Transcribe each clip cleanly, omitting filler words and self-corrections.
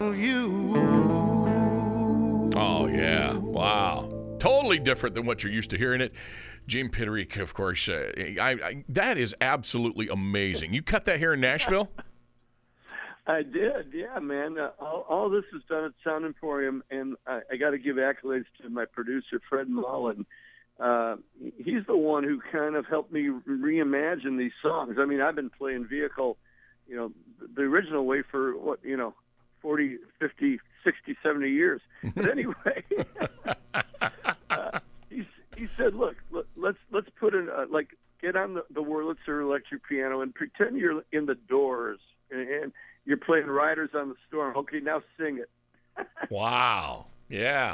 You. Oh, yeah. Wow. Totally different than what you're used to hearing it. Jim Pitterick, of course. That is absolutely amazing. You cut that here in Nashville? I did, yeah, man. All this is done at Sound Emporium, and I got to give accolades to my producer, Fred Mullen. He's the one who kind of helped me reimagine these songs. I mean, I've been playing Vehicle, the original way for, 40, 50, 60, 70 years. But anyway, he said, look, let's put in, get on the Wurlitzer electric piano and pretend you're in the Doors and you're playing Riders on the Storm. Okay, now sing it. Wow. Yeah.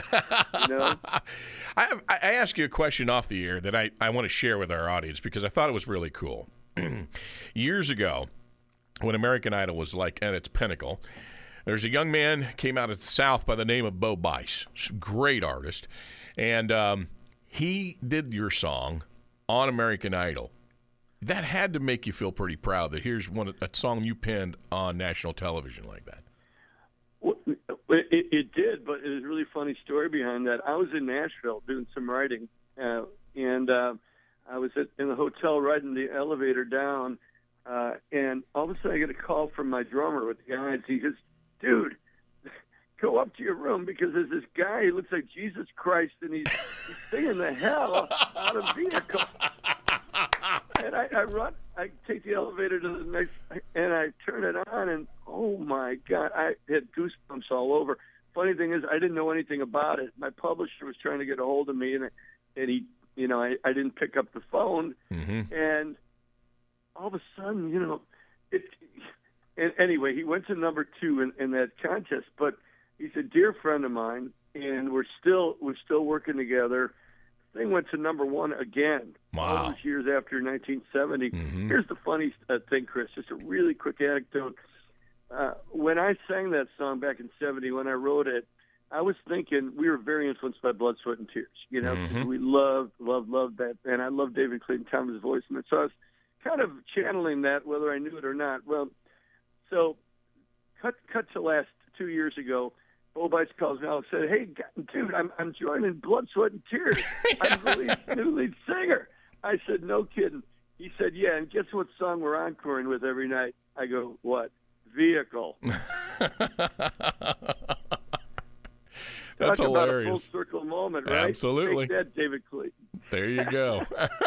I asked you a question off the air that I want to share with our audience because I thought it was really cool. Years ago, when American Idol was like at its pinnacle, there's a young man came out of the South by the name of Bo Bice, great artist, and he did your song on American Idol. That had to make you feel pretty proud that here's a song you penned on national television like that. Well, it did, but there's a really funny story behind that. I was in Nashville doing some writing, and I was in the hotel riding the elevator down, and all of a sudden I get a call from my drummer with the guys. He goes, dude, go up to your room because there's this guy who looks like Jesus Christ, and he's singing the hell out of Vehicle. And I run, I take the elevator to the next, and I turn it on, and oh my God, I had goosebumps all over. Funny thing is, I didn't know anything about it. My publisher was trying to get a hold of me, and he, I didn't pick up the phone, and all of a sudden, and anyway, he went to number 2 in that contest, but he's a dear friend of mine, and we're still working together. Thing went to number 1 again. Wow. All those years after 1970. Here's the funny thing, Chris, just a really quick anecdote. When I sang that song back in 70, when I wrote it, I was thinking we were very influenced by Blood, Sweat, and Tears. 'Cause we loved that. And I love David Clayton Thomas' voice in it. So I was kind of channeling that, whether I knew it or not. Well, so cut to last 2 years ago, Bo Bice calls me out and said, hey, dude, I'm joining Blood, Sweat, and Tears. I'm the new lead singer. I said, no kidding. He said, yeah, and guess what song we're encoring with every night? I go, what? Vehicle. That's Talk hilarious. About a full circle moment, right? Absolutely. Take that, David Clayton. There you go.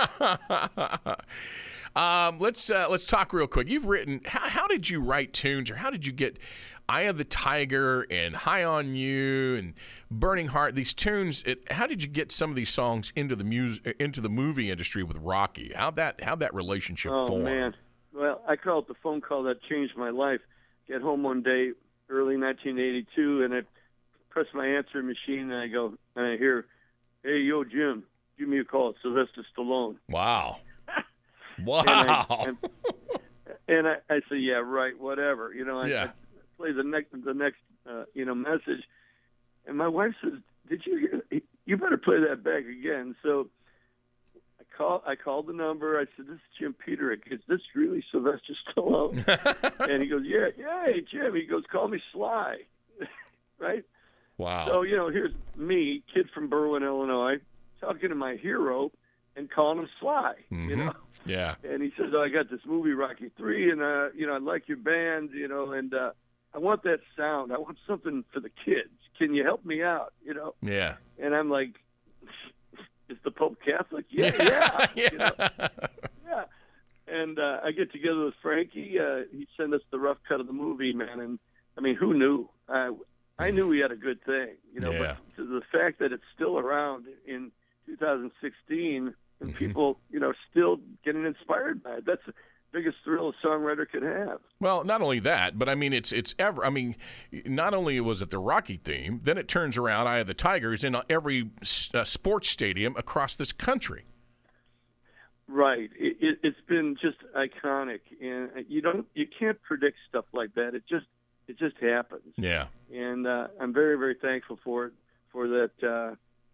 Let's talk real quick. You've written. How did you write tunes, or how did you get "Eye of the Tiger" and "High on You" and "Burning Heart"? These tunes. How did you get some of these songs into the movie industry with Rocky? How'd that relationship form? Oh man. Well, I call it the phone call that changed my life. Get home one day, early 1982, and I press my answering machine, and I hear, "Hey, yo, Jim, give me a call. It's Sylvester Stallone." Wow. Wow. And I say, yeah, right, whatever. I play the next message, and my wife says, "Did you hear? You better play that back again." So I called the number. I said, "This is Jim Pitterick. Is this really Sylvester Stallone?" And he goes, "Yeah, hey, Jim." He goes, "Call me Sly." Right? Wow. So, here's me, kid from Berwyn, Illinois, talking to my hero and calling him Sly, Yeah. And he says, "Oh, I got this movie, Rocky III, and, I like your band, and I want that sound. I want something for the kids. Can you help me out, Yeah. And I'm like, "Is the Pope Catholic?" Yeah. Yeah. And I get together with Frankie. He sent us the rough cut of the movie, man. And, I mean, who knew? I knew we had a good thing, but the fact that it's still around in 2016 and people, still getting inspired by it, that's the biggest thrill a songwriter could have. Well, not only that, but I mean, not only was it the Rocky theme, then it turns around, "Eye of the Tiger" is in every sports stadium across this country. Right. It's been just iconic, and you can't predict stuff like that. It just happens. Yeah. And I'm very, very thankful for that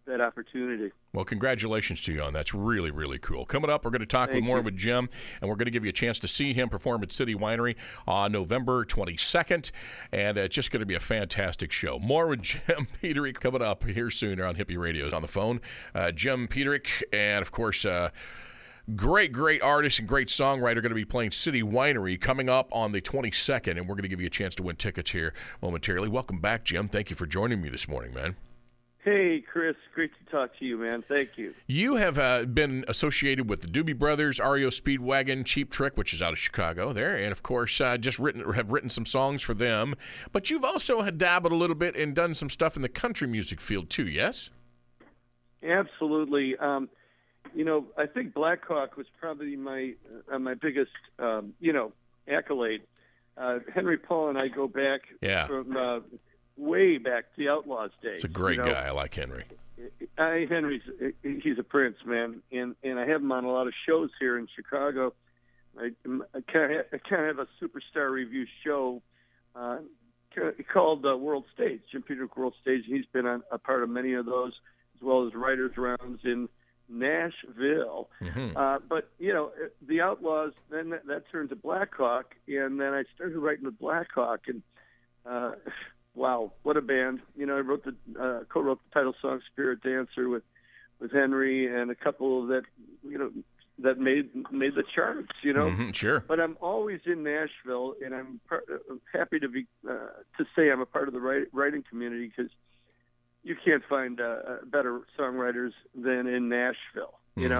that opportunity. Well, congratulations to you on that. That's really, really cool. Coming up, we're going to talk with Jim, and we're going to give you a chance to see him perform at City Winery on November 22nd, and it's just going to be a fantastic show. More with Jim Peterick coming up here soon on Hippie Radio. On the phone, Jim Peterick, and of course, great artist and great songwriter, going to be playing City Winery coming up on the 22nd, and we're going to give you a chance to win tickets here momentarily. Welcome back, Jim. Thank you for joining me this morning, man. Hey, Chris. Great to talk to you, man. Thank you. You have been associated with the Doobie Brothers, REO Speedwagon, Cheap Trick, which is out of Chicago there, and, of course, have written some songs for them. But you've also dabbled a little bit and done some stuff in the country music field, too, yes? Absolutely. I think Black Hawk was probably my biggest, accolade. Henry Paul and I go back from way back to the Outlaws days. He's a great guy. I like Henry. He's a prince, man, and I have him on a lot of shows here in Chicago. I kind of have a superstar review show called World Stage, Jim Peterick World Stage. He's been a part of many of those, as well as writers' rounds in Nashville. Mm-hmm. But the Outlaws, then that turned to Black Hawk, and then I started writing with Black Hawk, and wow, what a band. I wrote co-wrote the title song Spirit Dancer with Henry, and a couple that that made the charts, Mm-hmm, sure. But I'm always in Nashville, and I'm happy to be to say I'm a part of the writing community, because you can't find better songwriters than in Nashville.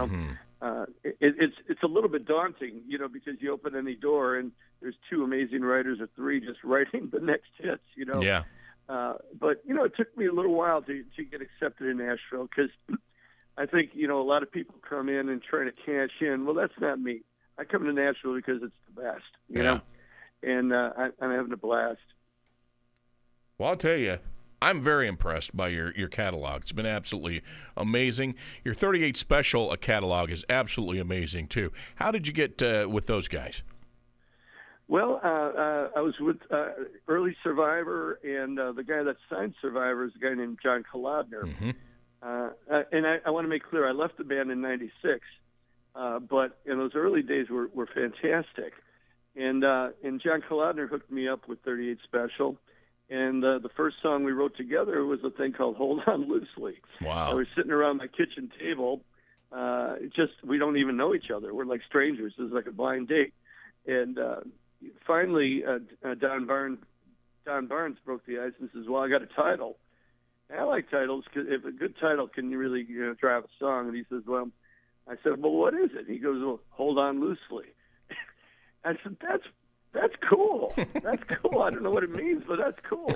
It's a little bit daunting, because you open any door and there's two amazing writers or three just writing the next hits. Yeah. But it took me a little while to get accepted in Nashville, because I think a lot of people come in and try to cash in. Well, that's not me. I come to Nashville because it's the best. You know, and I'm having a blast. Well, I'll tell you, I'm very impressed by your catalog. It's been absolutely amazing. Your 38 Special catalog is absolutely amazing, too. How did you get with those guys? Well, I was with Early Survivor, and the guy that signed Survivor is a guy named John Kolodner. Mm-hmm. And I want to make clear, I left the band in '96, but in those early days were fantastic. And John Kolodner hooked me up with 38 Special. And the first song we wrote together was a thing called Hold On Loosely. Wow. I was sitting around my kitchen table. We don't even know each other. We're like strangers. This is like a blind date. And finally, Don Barnes broke the ice and says, well, I got a title. And I like titles, because if a good title can really drive a song. And he says, well, I said, well, what is it? He goes, well, Hold On Loosely. I said, that's cool. That's cool. I don't know what it means, but that's cool.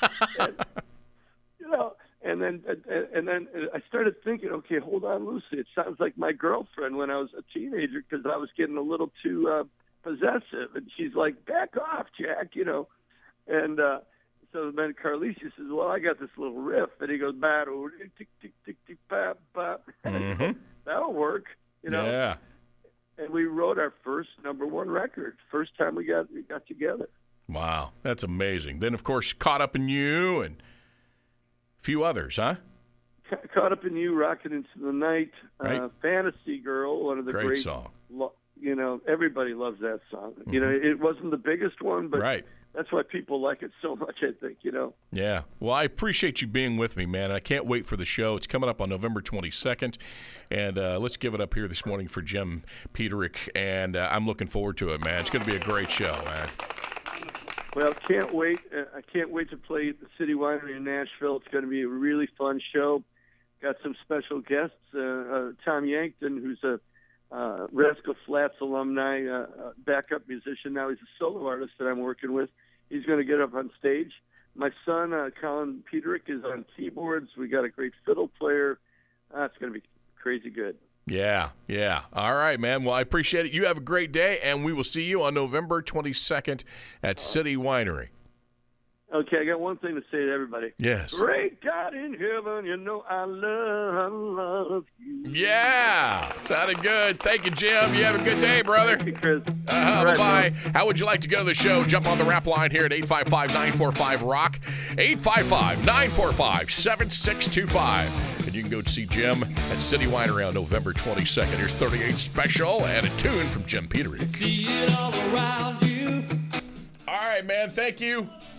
And then I started thinking, okay, Hold On Loosely. It sounds like my girlfriend when I was a teenager, because I was getting a little too possessive. And she's like, back off, Jack, And so then Carlicia says, well, I got this little riff. And he goes, tick, tick, tick, tick, pop, pop. Mm-hmm. That'll work, Yeah. And we wrote our first #1 record. First time we got together. Wow, that's amazing. Then, of course, Caught Up in You and a few others, huh? Caught Up in You, Rockin' Into the Night, right. Fantasy Girl, one of the great song. Everybody loves that song. Mm-hmm. It wasn't the biggest one, but right. That's why people like it so much, I think, Yeah. Well, I appreciate you being with me, man. I can't wait for the show. It's coming up on November 22nd. And let's give it up here this morning for Jim Peterick. And I'm looking forward to it, man. It's going to be a great show, man. Well, can't wait. I can't wait to play at the City Winery in Nashville. It's going to be a really fun show. Got some special guests. Tom Yankton, who's a Rascal Flatts alumni, backup musician. Now he's a solo artist that I'm working with. He's going to get up on stage. My son, Colin Peterick, is on keyboards. We got a great fiddle player. It's going to be crazy good. Yeah. All right, man. Well, I appreciate it. You have a great day, and we will see you on November 22nd at City Winery. Okay, I got one thing to say to everybody. Yes. Great God in heaven, I love you. Yeah. Sounded good. Thank you, Jim. You have a good day, brother. Thank you, Chris. Bye-bye. How would you like to go to the show? Jump on the rap line here at 855-945-ROCK, 855-945-7625. And you can go see Jim at Citywide around November 22nd. Here's 38 Special and a tune from Jim Petery. See it all around you. All right, man. Thank you.